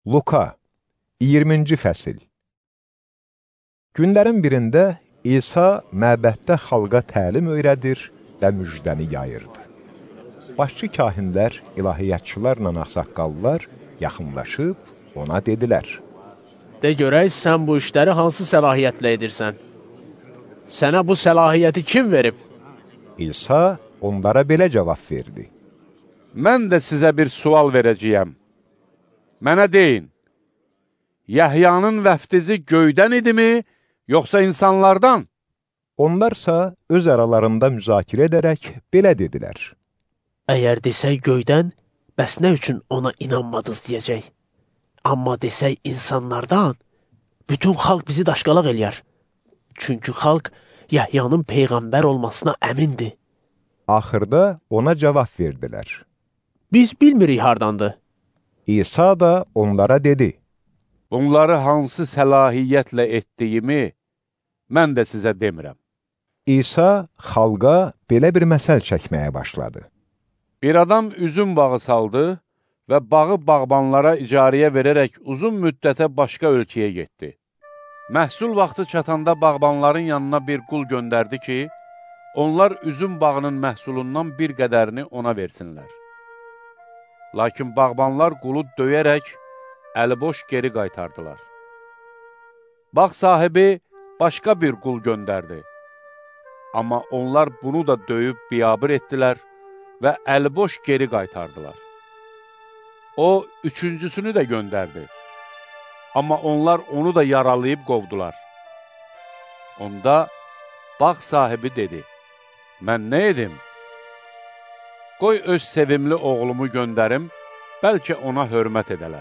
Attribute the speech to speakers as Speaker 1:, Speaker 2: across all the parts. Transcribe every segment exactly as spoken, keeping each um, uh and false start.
Speaker 1: Luka iyirminci fəsil. Günlərin birində İsa məbəddə xalqa təlim öyrədir və müjdəni yayırdı. Başçı kahinlər, ilahiyyatçılarla ağsaqqallar yaxınlaşıb ona dedilər:
Speaker 2: De görək, sən bu işləri hansı səlahiyyətlə edirsən? Sənə bu səlahiyyəti kim verib?
Speaker 1: İsa onlara belə cavab verdi:
Speaker 3: Mən də sizə bir sual verəcəyəm. Mənə deyin, Yəhyanın vəftizi göydən idimi, yoxsa insanlardan?
Speaker 1: Onlarsa öz aralarında müzakirə edərək belə dedilər:
Speaker 2: Əgər desək göydən, bəs nə üçün ona inanmadınız deyəcək. Amma desək insanlardan, bütün xalq bizi daşqalaq eləyər. Çünki xalq Yəhyanın peyğəmbər olmasına əmindir.
Speaker 1: Axırda ona cavab verdilər:
Speaker 2: Biz bilmirik hardandır.
Speaker 1: İsa da onlara dedi:
Speaker 3: Bunları hansı səlahiyyətlə etdiyimi mən də sizə demirəm.
Speaker 1: İsa xalqa belə bir məsəl çəkməyə başladı.
Speaker 3: Bir adam üzüm bağı saldı və bağı bağbanlara icarəyə verərək uzun müddətə başqa ölkəyə getdi. Məhsul vaxtı çatanda bağbanların yanına bir qul göndərdi ki, onlar üzüm bağının məhsulundan bir qədərini ona versinlər. Lakin bağbanlar qulu döyərək, əliboş geri qaytardılar. Bağ sahibi başqa bir qul göndərdi. Amma onlar bunu da döyüb biyabır etdilər və əliboş geri qaytardılar. O, üçüncüsünü də göndərdi. Amma onlar onu da yaralayıb qovdular. Onda bağ sahibi dedi: Mən nə edim? Qoy öz sevimli oğlumu göndərim, bəlkə ona hörmət edələr.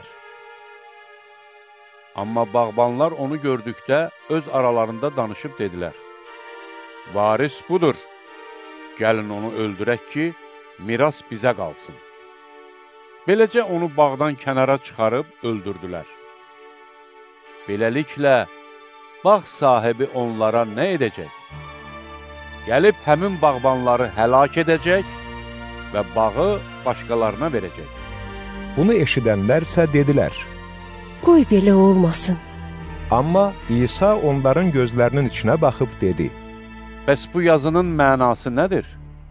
Speaker 3: Amma bağbanlar onu gördükdə öz aralarında danışıb dedilər: Varis budur, gəlin onu öldürək ki, miras bizə qalsın. Beləcə onu bağdan kənara çıxarıb öldürdülər. Beləliklə, bağ sahibi onlara nə edəcək? Gəlib həmin bağbanları həlak edəcək və bağı başqalarına verəcək.
Speaker 1: Bunu eşidənlərsə dedilər:
Speaker 4: Qoy belə olmasın.
Speaker 1: Amma İsa onların gözlərinin içinə baxıb dedi:
Speaker 3: Bəs bu yazının mənası nədir?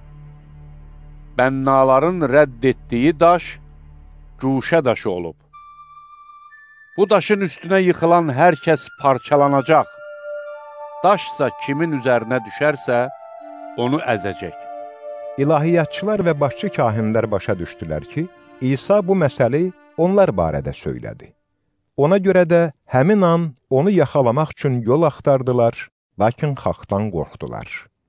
Speaker 3: Bənnaların rədd etdiyi daş, cuşə daşı olub. Bu daşın üstünə yıxılan hər kəs parçalanacaq. Daşsa kimin üzərinə düşərsə, onu əzəcək.
Speaker 1: İlahiyyatçılar və başçı kahinlər başa düşdülər ki, İsa bu məsəli onlar barədə söylədi. Ona görə də həmin an onu yaxalamaq üçün yol axtardılar, lakin xalqdan qorxdular.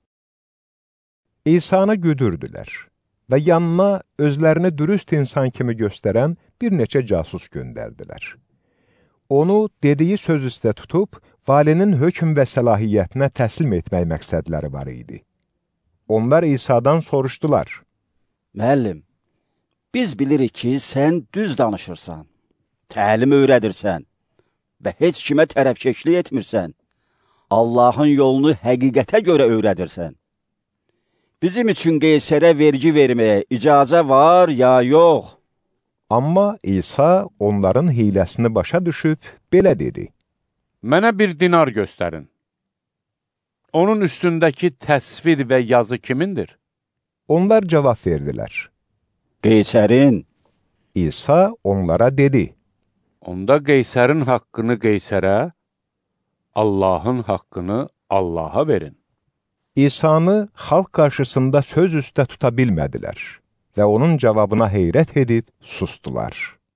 Speaker 1: İsanı güdürdülər və yanına özlərini dürüst insan kimi göstərən bir neçə casus göndərdilər. Onu dediyi söz üstə tutub, valinin hökm və səlahiyyətinə təslim etmək məqsədləri var idi. Onlar İsa'dan soruşdular:
Speaker 5: Müəllim, biz bilirik ki, sən düz danışırsan, təlim öyrədirsən və heç kimə tərəfkeşlik etmirsən. Allahın yolunu həqiqətə görə öyrədirsən. Bizim üçün Qeysərə vergi verməyə icazə var ya yox?
Speaker 1: Amma İsa onların hiləsini başa düşüb belə dedi:
Speaker 3: Mənə bir dinar göstərin. Onun üstündəki təsvir və yazı kimindir?
Speaker 1: Onlar cavab verdilər:
Speaker 5: Qeysərin.
Speaker 1: İsa onlara dedi:
Speaker 3: Onda Qeysərin haqqını Qeysərə, Allahın haqqını Allaha verin.
Speaker 1: İsa'nı xalq qarşısında söz üstə tuta bilmədilər və onun cavabına heyrət edib sustular.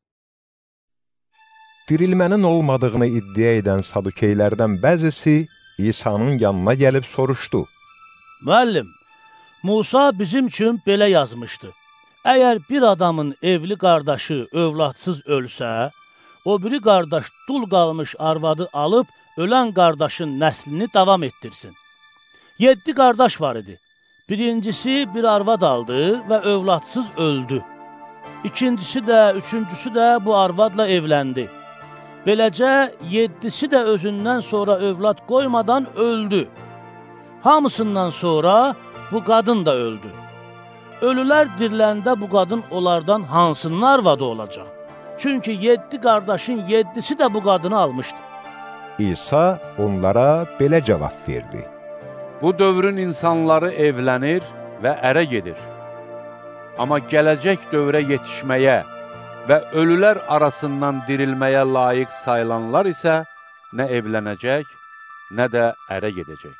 Speaker 1: Dirilmənin olmadığını iddia edən sadukeylərdən bəzisi İsa'nın yanına gəlib soruşdu:
Speaker 6: Müəllim, Musa bizim üçün belə yazmışdı. Əgər bir adamın evli qardaşı övladsız ölsə, o biri qardaş dul qalmış arvadı alıb ölən qardaşın nəslini davam etdirsin. Yeddi qardaş var idi. Birincisi bir arvad aldı və övladsız öldü. İkincisi də, üçüncüsü də bu arvadla evləndi. Beləcə, yeddisi də özündən sonra övlad qoymadan öldü. Hamısından sonra bu qadın da öldü. Ölülər diriləndə bu qadın onlardan hansının arvadı olacaq? Çünki yeddi qardaşın yeddisi də bu qadını almışdı.
Speaker 1: İsa onlara belə cavab verdi.
Speaker 3: Bu dövrün insanları evlənir və ərə gedir. Amma gələcək dövrə yetişməyə və ölülər arasından dirilməyə layiq sayılanlar isə nə evlənəcək, nə də ərə gedəcək.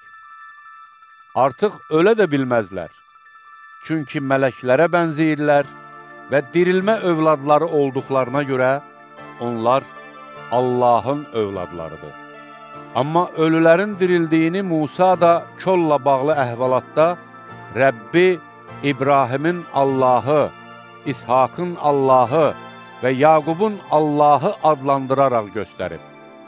Speaker 3: Artıq ölə də bilməzlər. Çünki mələklərə bənzəyirlər və dirilmə övladları olduqlarına görə onlar Allahın övladlarıdır. Amma ölülərin dirildiyini Musa da kolla bağlı əhvalatda Rəbbi İbrahimin Allahı, İshakın Allahı və Yaqubun Allahı adlandıraraq göstərib.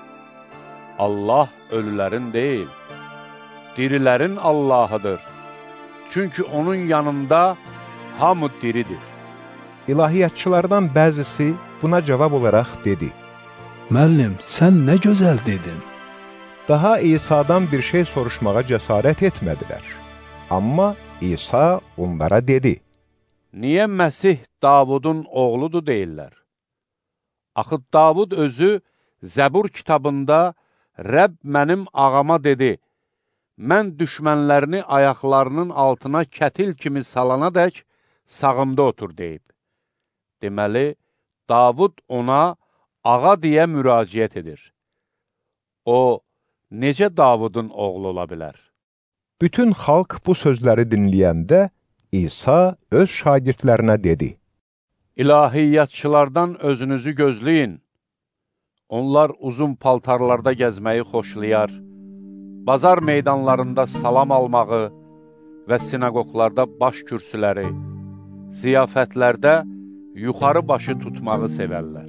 Speaker 3: Allah ölülərin deyil, dirilərin Allahıdır. Çünki onun yanında hamı diridir.
Speaker 1: İlahiyyatçılardan bəzisi buna cavab olaraq dedi.
Speaker 7: Müəllim, sən nə gözəl dedin.
Speaker 1: Daha İsa'dan bir şey soruşmağa cəsarət etmədilər. Amma İsa onlara dedi.
Speaker 3: Niyə Məsih Davudun oğludur deyirlər? Axı Davud özü Zəbur kitabında Rəbb mənim ağama dedi, mən düşmənlərini ayaqlarının altına kətil kimi salana dək sağımda otur deyib. Deməli, Davud ona ağa deyə müraciət edir. O, necə Davudun oğlu ola bilər?
Speaker 1: Bütün xalq bu sözləri dinləyəndə İsa öz şagirdlərinə dedi.
Speaker 3: İlahiyyatçılardan özünüzü gözləyin. Onlar uzun paltarlarda gəzməyi xoşlayar, bazar meydanlarında salam almağı və sinagoglarda baş kürsüləri, ziyafətlərdə yuxarı başı tutmağı sevərlər.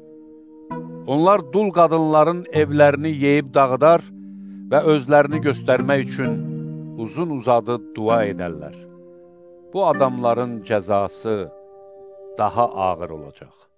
Speaker 3: Onlar dul qadınların evlərini yeyib dağıdar və özlərini göstərmək üçün uzun uzadı dua edərlər. Bu adamların cəzası daha ağır olacaq.